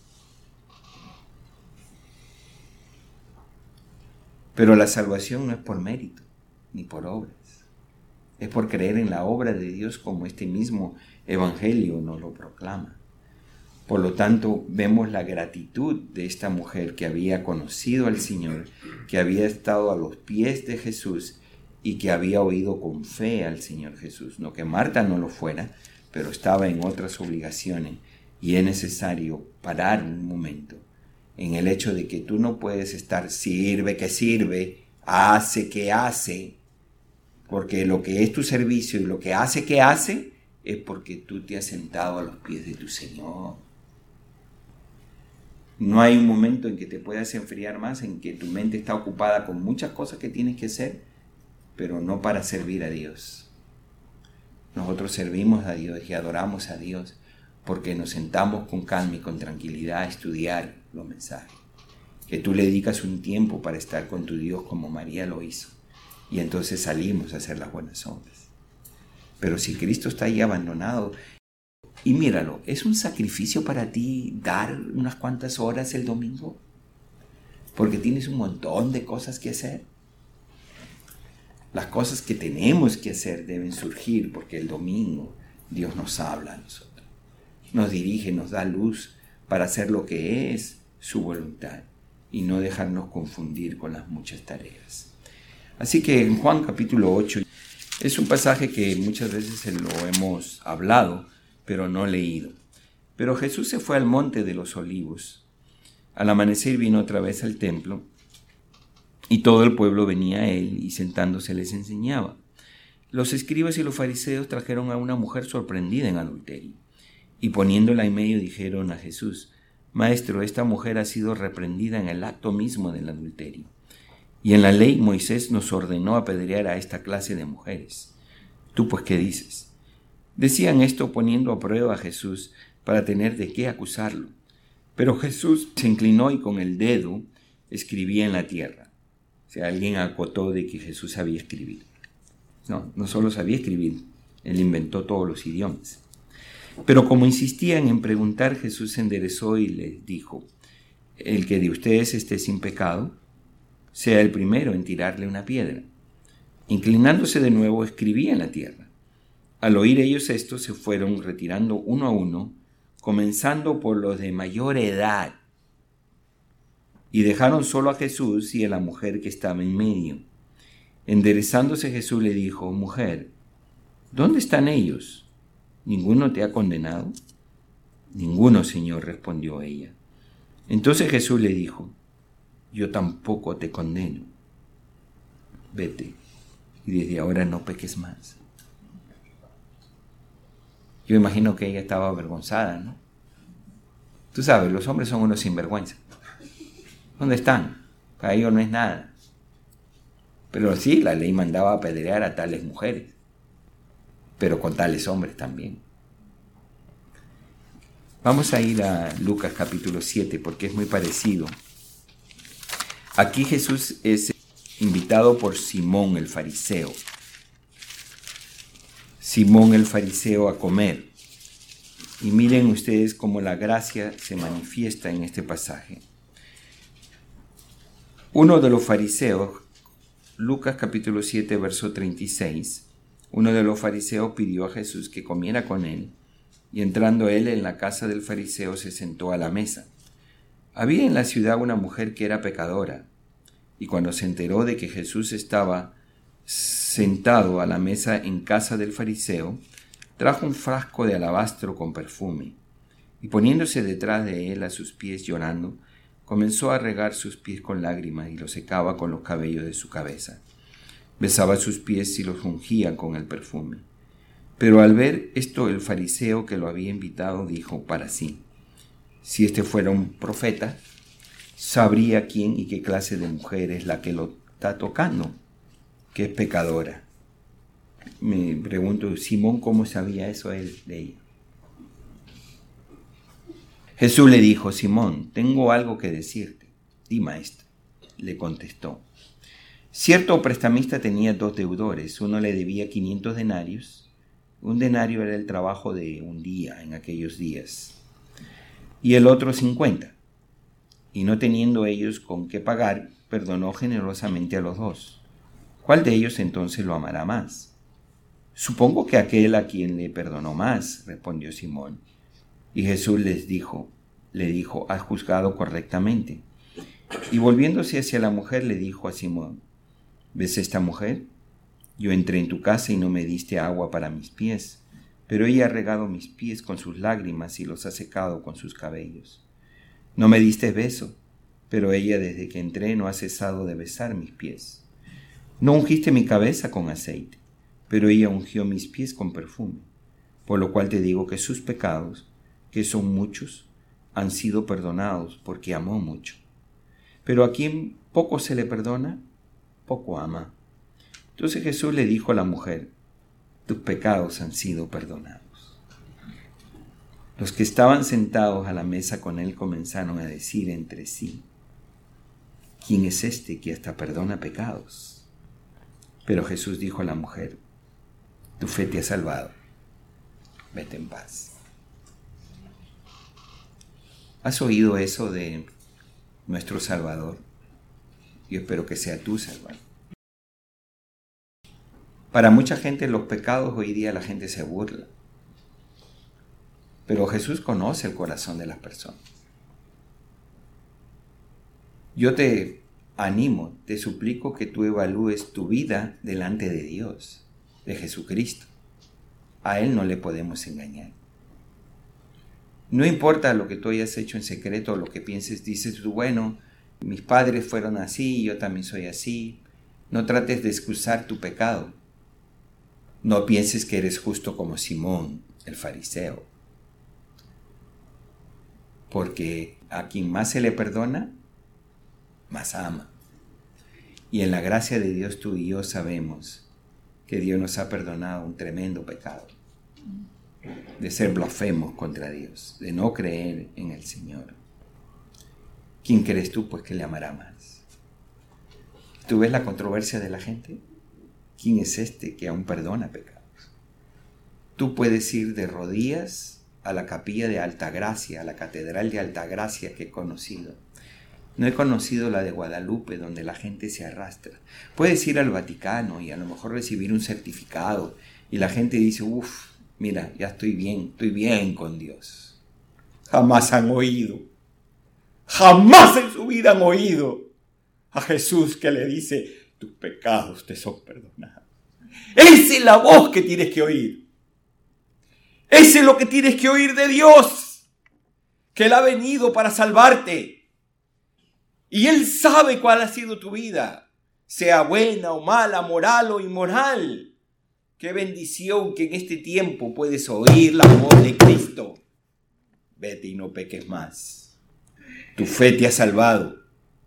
Pero la salvación no es por mérito, ni por obras. Es por creer en la obra de Dios como este mismo Evangelio nos lo proclama. Por lo tanto, vemos la gratitud de esta mujer que había conocido al Señor, que había estado a los pies de Jesús y que había oído con fe al Señor Jesús. No que Marta no lo fuera, pero estaba en otras obligaciones y es necesario parar un momento en el hecho de que tú no puedes estar sirve que sirve, hace que hace, porque lo que es tu servicio y lo que hace que hace es porque tú te has sentado a los pies de tu Señor. No hay un momento en que te puedas enfriar más, en que tu mente está ocupada con muchas cosas que tienes que hacer, pero no para servir a Dios. Nosotros servimos a Dios y adoramos a Dios porque nos sentamos con calma y con tranquilidad a estudiar los mensajes. Que tú le dedicas un tiempo para estar con tu Dios como María lo hizo. Y entonces salimos a hacer las buenas obras. Pero si Cristo está ahí abandonado, y míralo, ¿es un sacrificio para ti dar unas cuantas horas el domingo? Porque tienes un montón de cosas que hacer. Las cosas que tenemos que hacer deben surgir porque el domingo Dios nos habla a nosotros. Nos dirige, nos da luz para hacer lo que es su voluntad y no dejarnos confundir con las muchas tareas. Así que en Juan capítulo ocho es un pasaje que muchas veces lo hemos hablado, pero no leído. Pero Jesús se fue al monte de los olivos. Al amanecer vino otra vez al templo y todo el pueblo venía a él y sentándose les enseñaba. Los escribas y los fariseos trajeron a una mujer sorprendida en adulterio y poniéndola en medio dijeron a Jesús: Maestro, esta mujer ha sido reprendida en el acto mismo del adulterio. Y en la ley Moisés nos ordenó apedrear a esta clase de mujeres. ¿Tú pues qué dices? Decían esto poniendo a prueba a Jesús para tener de qué acusarlo. Pero Jesús se inclinó y con el dedo escribía en la tierra. O sea, alguien acotó de que Jesús sabía escribir. No, no solo sabía escribir, él inventó todos los idiomas. Pero como insistían en preguntar, Jesús se enderezó y les dijo: El que de ustedes esté sin pecado, sea el primero en tirarle una piedra. Inclinándose de nuevo, escribía en la tierra. Al oír ellos esto, se fueron retirando uno a uno, comenzando por los de mayor edad, y dejaron solo a Jesús y a la mujer que estaba en medio. Enderezándose Jesús le dijo: Mujer, ¿dónde están ellos? ¿Ninguno te ha condenado? Ninguno, Señor, respondió ella. Entonces Jesús le dijo: Yo tampoco te condeno. Vete, y desde ahora no peques más. Yo imagino que ella estaba avergonzada, ¿no? Tú sabes, los hombres son unos sinvergüenza. ¿Dónde están? Para ellos no es nada. Pero sí, la ley mandaba apedrear a tales mujeres, pero con tales hombres también. Vamos a ir a Lucas capítulo siete porque es muy parecido. Aquí Jesús es invitado por Simón el fariseo. Simón el fariseo a comer. Y miren ustedes cómo la gracia se manifiesta en este pasaje. Uno de los fariseos, Lucas capítulo siete, verso treinta y seis, uno de los fariseos pidió a Jesús que comiera con él, y entrando él en la casa del fariseo se sentó a la mesa. Había en la ciudad una mujer que era pecadora, y cuando se enteró de que Jesús estaba sentado a la mesa en casa del fariseo, trajo un frasco de alabastro con perfume, y poniéndose detrás de él a sus pies llorando, comenzó a regar sus pies con lágrimas y los secaba con los cabellos de su cabeza. Besaba sus pies y los ungía con el perfume. Pero al ver esto, el fariseo que lo había invitado dijo para sí: Si este fuera un profeta, sabría quién y qué clase de mujer es la que lo está tocando, que es pecadora. Me pregunto, Simón, ¿cómo sabía eso él de ella? Jesús le dijo: Simón, tengo algo que decirte. Di, maestro, le contestó. Cierto prestamista tenía dos deudores. Uno le debía quinientos denarios. Un denario era el trabajo de un día en aquellos días. Y el otro cincuenta. Y no teniendo ellos con qué pagar, perdonó generosamente a los dos. ¿Cuál de ellos entonces lo amará más? Supongo que aquel a quien le perdonó más, respondió Simón. Y Jesús les dijo, le dijo, has juzgado correctamente. Y volviéndose hacia la mujer le dijo a Simón: ¿Ves esta mujer? Yo entré en tu casa y no me diste agua para mis pies, pero ella ha regado mis pies con sus lágrimas y los ha secado con sus cabellos. No me diste beso, pero ella desde que entré no ha cesado de besar mis pies. No ungiste mi cabeza con aceite, pero ella ungió mis pies con perfume, por lo cual te digo que sus pecados, que son muchos, han sido perdonados porque amó mucho. Pero a quien poco se le perdona, poco ama. Entonces Jesús le dijo a la mujer: tus pecados han sido perdonados. Los que estaban sentados a la mesa con él comenzaron a decir entre sí: ¿quién es este que hasta perdona pecados? Pero Jesús dijo a la mujer: tu fe te ha salvado, vete en paz. ¿Has oído eso de nuestro Salvador? Yo espero que sea tu Salvador. Para mucha gente los pecados hoy día la gente se burla, pero Jesús conoce el corazón de las personas. Yo te animo, te suplico que tú evalúes tu vida delante de Dios, de Jesucristo. A Él no le podemos engañar. No importa lo que tú hayas hecho en secreto, lo que pienses, dices tú, bueno, mis padres fueron así, yo también soy así. No trates de excusar tu pecado. No pienses que eres justo como Simón, el fariseo. Porque a quien más se le perdona, más ama. Y en la gracia de Dios tú y yo sabemos que Dios nos ha perdonado un tremendo pecado. De ser blasfemos contra Dios, de no creer en el Señor. ¿Quién crees tú pues que le amará más? ¿Tú ves la controversia de la gente? ¿Quién es este que aún perdona pecados? Tú puedes ir de rodillas a la capilla de Altagracia, a la catedral de Altagracia que he conocido. No he conocido la de Guadalupe, donde la gente se arrastra. Puedes ir al Vaticano y a lo mejor recibir un certificado y la gente dice, uff, mira, ya estoy bien, estoy bien con Dios. Jamás han oído, jamás en su vida han oído a Jesús que le dice, tus pecados te son perdonados. Esa es la voz que tienes que oír. Ese es lo que tienes que oír de Dios, que Él ha venido para salvarte. Y Él sabe cuál ha sido tu vida, sea buena o mala, moral o inmoral. Qué bendición que en este tiempo puedes oír la voz de Cristo. Vete y no peques más. Tu fe te ha salvado.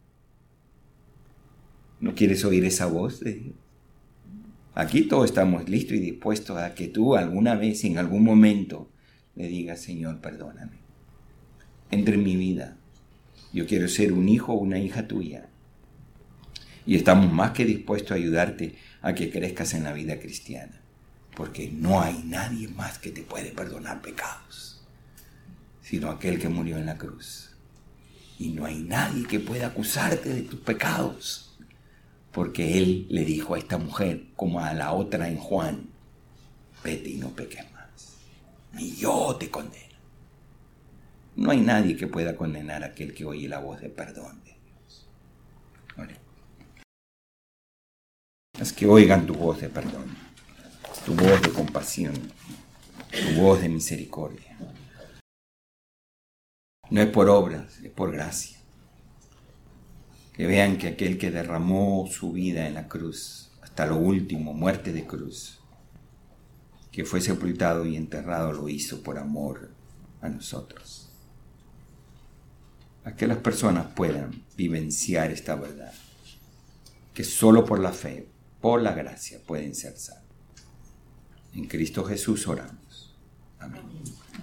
¿No quieres oír esa voz de Dios? Aquí todos estamos listos y dispuestos a que tú alguna vez, en algún momento, le digas, Señor, perdóname. Entra en mi vida. Yo quiero ser un hijo o una hija tuya. Y estamos más que dispuestos a ayudarte a que crezcas en la vida cristiana. Porque no hay nadie más que te puede perdonar pecados, sino aquel que murió en la cruz. Y no hay nadie que pueda acusarte de tus pecados. Porque Él le dijo a esta mujer, como a la otra en Juan, vete y no peques más. Ni yo te condeno. No hay nadie que pueda condenar a aquel que oye la voz de perdón de Dios. Ahora, es que oigan tu voz de perdón, tu voz de compasión, tu voz de misericordia. No es por obras, es por gracia. Que vean que aquel que derramó su vida en la cruz, hasta lo último, muerte de cruz, que fue sepultado y enterrado, lo hizo por amor a nosotros. A que las personas puedan vivenciar esta verdad, que solo por la fe, por la gracia, pueden ser salvos. En Cristo Jesús oramos. Amén.